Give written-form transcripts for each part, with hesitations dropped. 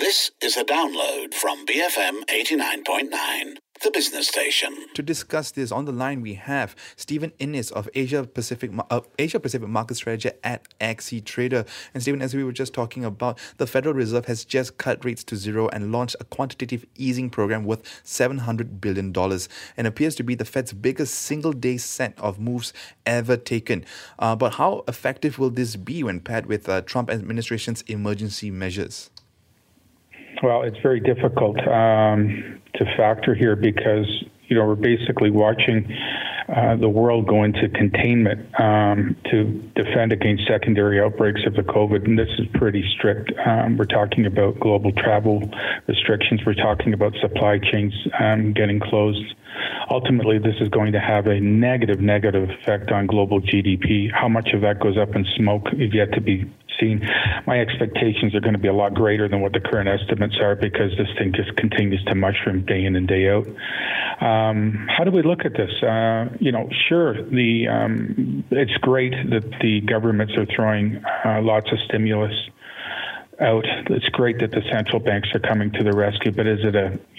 This is a download from BFM 89.9, the business station. To discuss this, on the line we have Stephen Innes of Asia Pacific Market Strategy at Axie Trader. And Stephen, as we were just talking about, the Federal Reserve has just cut rates to zero and launched a quantitative easing program worth $700 billion and appears to be the Fed's biggest single-day set of moves ever taken. But how effective will this be when paired with Trump administration's emergency measures? Well, it's very difficult to factor here because, we're basically watching the world go into containment to defend against secondary outbreaks of the COVID. And this is pretty strict. We're talking about global travel restrictions. We're talking about supply chains getting closed. Ultimately, this is going to have a negative effect on global GDP. How much of that goes up in smoke is yet to be seen. My expectations are going to be a lot greater than what the current estimates are because this thing just continues to mushroom day in and day out. How do we look at this? Sure, it's great that the governments are throwing lots of stimulus out. It's great that the central banks are coming to the rescue, but is it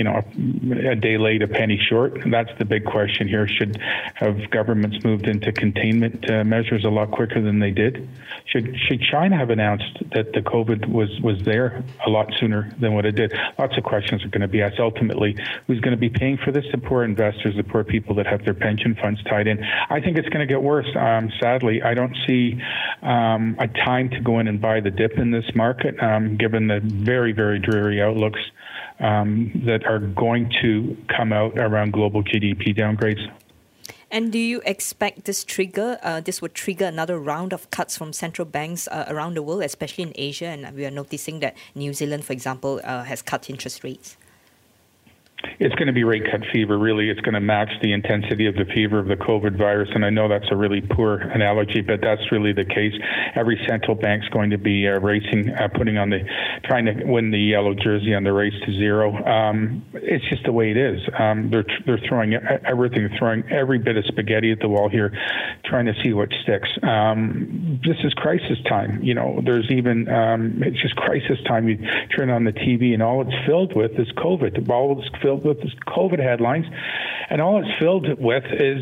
a day late, a penny short? That's the big question here. Should have governments moved into containment measures a lot quicker than they did? Should China have announced that the COVID was there a lot sooner than what it did? Lots of questions are going to be asked. Ultimately, who's going to be paying for this? The poor investors, the poor people that have their pension funds tied in. I think it's going to get worse. Sadly, I don't see a time to go in and buy the dip in this market. Given the very, very dreary outlooks that are going to come out around global GDP downgrades. And do you expect this would trigger another round of cuts from central banks around the world, especially in Asia? And we are noticing that New Zealand, for example, has cut interest rates. It's going to be rate cut fever, really. It's going to match the intensity of the fever of the COVID virus. And I know that's a really poor analogy, but that's really the case. Every central bank's going to be racing, trying to win the yellow jersey on the race to zero. It's just the way it is. They're throwing everything, throwing every bit of spaghetti at the wall here, trying to see what sticks. This is crisis time. It's just crisis time. You turn on the TV and all it's filled with is COVID. All it's filled with is COVID headlines, and all it's filled with is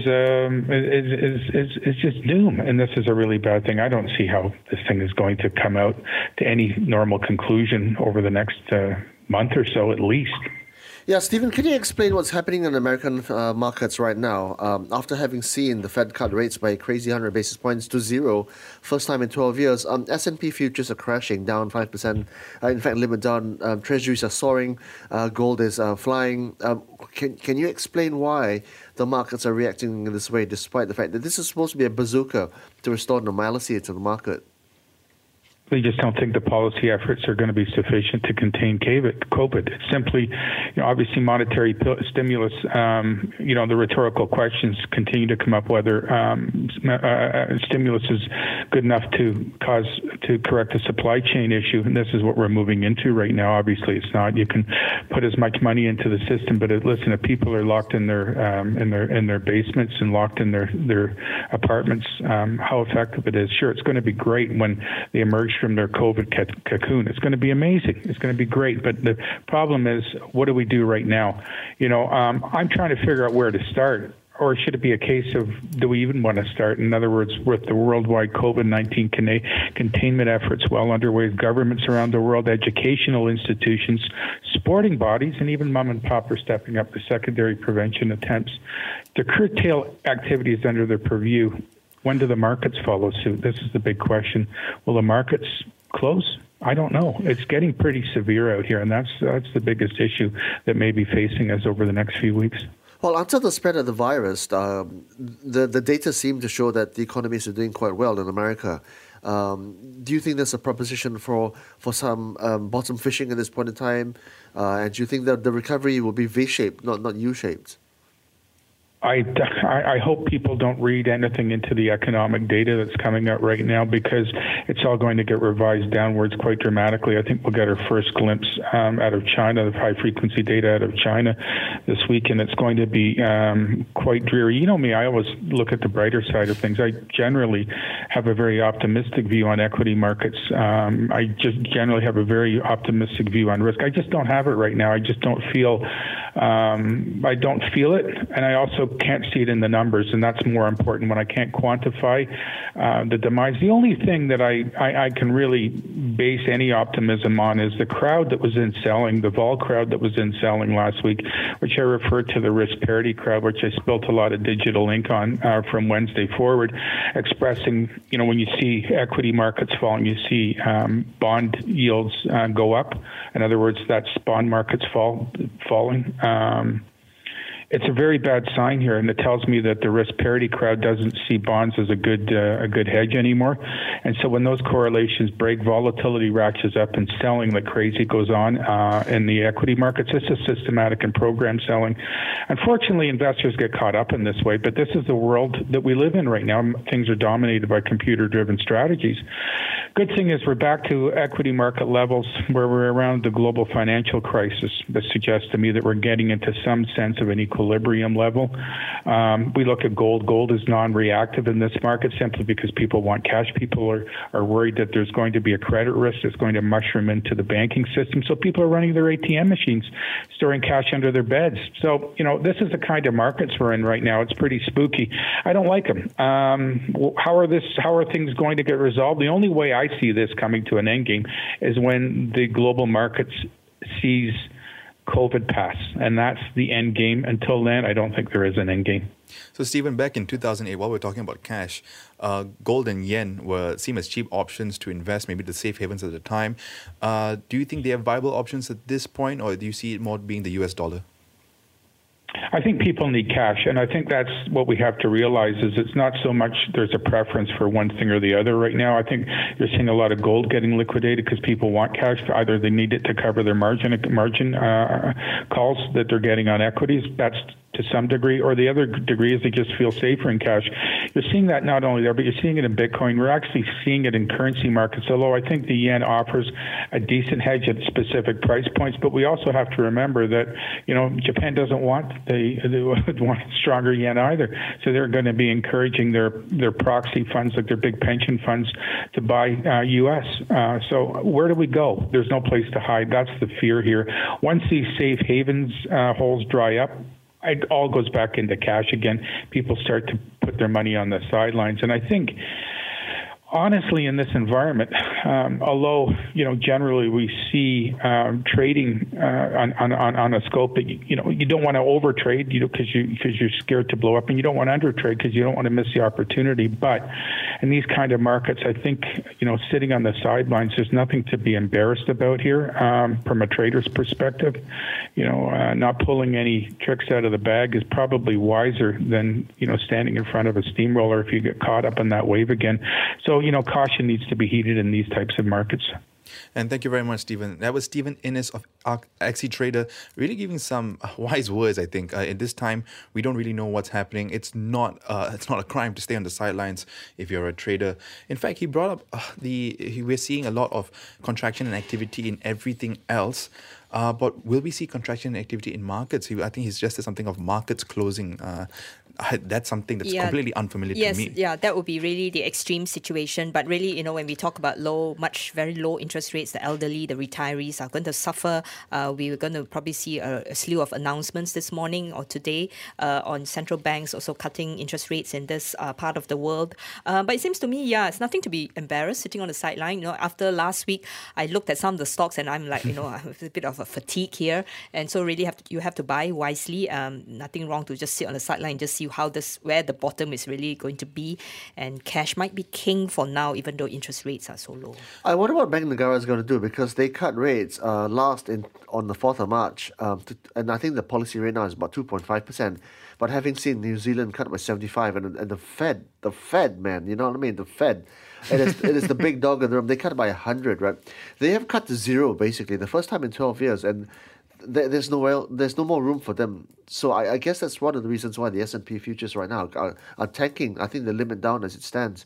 just doom. And this is a really bad thing. I don't see how this thing is going to come out to any normal conclusion over the next month or so, at least. Yeah, Stephen, can you explain what's happening in American markets right now? After having seen the Fed cut rates by a crazy 100 basis points to zero, first time in 12 years, S&P futures are crashing, down 5%. In fact, a little bit down. Treasuries are soaring. Gold is flying. Can you explain why the markets are reacting in this way, despite the fact that this is supposed to be a bazooka to restore normalcy to the market? We just don't think the policy efforts are going to be sufficient to contain COVID. It's simply, obviously monetary stimulus, the rhetorical questions continue to come up whether stimulus is good enough to correct the supply chain issue. And this is what we're moving into right now. Obviously, it's not. You can put as much money into the system, but listen, if people are locked in their basements and locked in their apartments, how effective it is. Sure, it's going to be great when they emerge from their COVID cocoon. It's going to be amazing. It's going to be great. But the problem is, what do we do right now? I'm trying to figure out where to start. Or should it be a case of, do we even want to start? In other words, with the worldwide COVID-19 containment efforts well underway, governments around the world, educational institutions, sporting bodies, and even mom and pop are stepping up the secondary prevention attempts to curtail activities under their purview. When do the markets follow suit? This is the big question. Will the markets close? I don't know. It's getting pretty severe out here, and that's the biggest issue that may be facing us over the next few weeks. Well, until the spread of the virus, the data seem to show that the economies are doing quite well in America. Do you think there's a proposition for some bottom fishing at this point in time? And do you think that the recovery will be V-shaped, not U-shaped? I hope people don't read anything into the economic data that's coming out right now, because it's all going to get revised downwards quite dramatically. I think we'll get our first glimpse out of China, the high-frequency data out of China this week, and it's going to be quite dreary. You know me, I always look at the brighter side of things. I generally have a very optimistic view on equity markets. I just generally have a very optimistic view on risk. I just don't have it right now. I just don't feel I don't feel it, and I also can't see it in the numbers, and that's more important when I can't quantify the demise. The only thing that I can really base any optimism on is the crowd that was in selling, the vol crowd that was in selling last week, which I referred to the risk parity crowd, which I spilt a lot of digital ink on from Wednesday forward, expressing, when you see equity markets falling, you see bond yields go up. In other words, that's bond markets falling. It's a very bad sign here, and it tells me that the risk parity crowd doesn't see bonds as a good hedge anymore. And so when those correlations break, volatility ratchets up, and selling like crazy goes on in the equity markets. This is systematic and program selling. Unfortunately, investors get caught up in this way, but this is the world that we live in right now. Things are dominated by computer-driven strategies. Good thing is we're back to equity market levels where we're around the global financial crisis. This suggests to me that we're getting into some sense of an equilibrium level. We look at gold. Gold is non-reactive in this market simply because people want cash. People are worried that there's going to be a credit risk that's going to mushroom into the banking system. So people are running their ATM machines, storing cash under their beds. So, this is the kind of markets we're in right now. It's pretty spooky. I don't like them. How are things going to get resolved? The only way I see this coming to an end game is when the global markets sees COVID pass, and that's the end game. Until then, I don't think there is an end game. So, Stephen, back in 2008, while we're talking about cash, gold and yen seem as cheap options to invest, maybe the safe havens at the time. Do you think they are viable options at this point, or do you see it more being the US dollar? I think people need cash, and I think that's what we have to realize is it's not so much there's a preference for one thing or the other right now. I think you're seeing a lot of gold getting liquidated because people want cash. Either they need it to cover their margin calls that they're getting on equities. That's to some degree, or the other degree is they just feel safer in cash. You're seeing that not only there, but you're seeing it in Bitcoin. We're actually seeing it in currency markets, although I think the yen offers a decent hedge at specific price points. But we also have to remember that, Japan doesn't want want stronger yen either. So they're going to be encouraging their proxy funds, like their big pension funds, to buy U.S. So where do we go? There's no place to hide. That's the fear here. Once these safe havens holes dry up, it all goes back into cash again. People start to put their money on the sidelines. And I think, honestly, in this environment, although generally we see trading on a scope that you don't want to overtrade, because you're scared to blow up, and you don't want to undertrade because you don't want to miss the opportunity. But in these kind of markets, I think sitting on the sidelines, there's nothing to be embarrassed about here from a trader's perspective. Not pulling any tricks out of the bag is probably wiser than standing in front of a steamroller if you get caught up in that wave again. So caution needs to be heeded in these types of markets. And thank you very much, Stephen. That was Stephen Innes of AxiTrader, really giving some wise words, I think. At this time, we don't really know what's happening. It's not a crime to stay on the sidelines if you're a trader. In fact, he brought up we're seeing a lot of contraction and activity in everything else. But will we see contraction and activity in markets? I think he's just said something of markets closing. That's something that's completely unfamiliar to me. Yeah, that would be really the extreme situation. But really, when we talk about very low interest rates, the elderly, the retirees are going to suffer. We're going to probably see a slew of announcements this morning or today on central banks also cutting interest rates in this part of the world. But it seems to me, it's nothing to be embarrassed sitting on the sideline. After last week, I looked at some of the stocks and I'm like, I have a bit of a fatigue here. And so really you have to buy wisely. Nothing wrong to just sit on the sideline and just see where the bottom is really going to be, and cash might be king for now, even though interest rates are so low. I wonder what Bank Negara is going to do, because they cut rates on the 4th of March, and I think the policy rate now is about 2.5%. But having seen New Zealand cut by 75, and the Fed, man, you know what I mean? The Fed It is the big dog in the room. They cut by 100, right? They have cut to zero, basically, the first time in 12 years, and there's no more room for them. So I guess that's one of the reasons why the S&P futures right now are tanking. I think the limit down as it stands.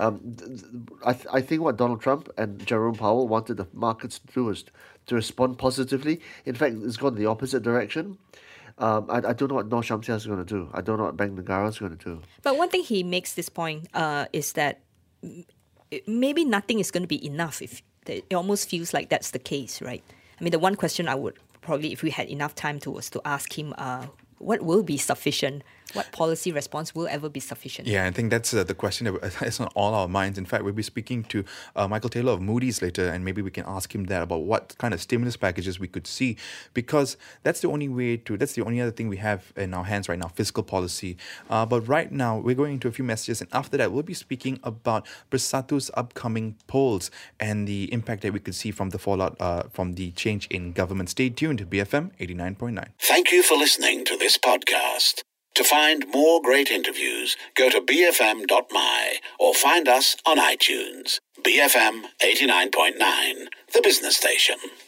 I think what Donald Trump and Jerome Powell wanted the markets to do was to respond positively. In fact, it's gone the opposite direction. I don't know what Noor Shamsia is going to do. I don't know what Bank Negara is going to do. But one thing he makes this point is that maybe nothing is going to be enough. If it almost feels like that's the case, right? I mean, the one question I would probably, if we had enough time to, was to ask him, what will be sufficient? What policy response will ever be sufficient? Yeah, I think that's the question that's on all our minds. In fact, we'll be speaking to Michael Taylor of Moody's later, and maybe we can ask him that about what kind of stimulus packages we could see, because that's the only other thing we have in our hands right now, fiscal policy. But right now, we're going into a few messages, and after that, we'll be speaking about Bersatu's upcoming polls and the impact that we could see from the fallout from the change in government. Stay tuned to BFM 89.9. Thank you for listening to this podcast. To find more great interviews, go to bfm.my or find us on iTunes. BFM 89.9, the business station.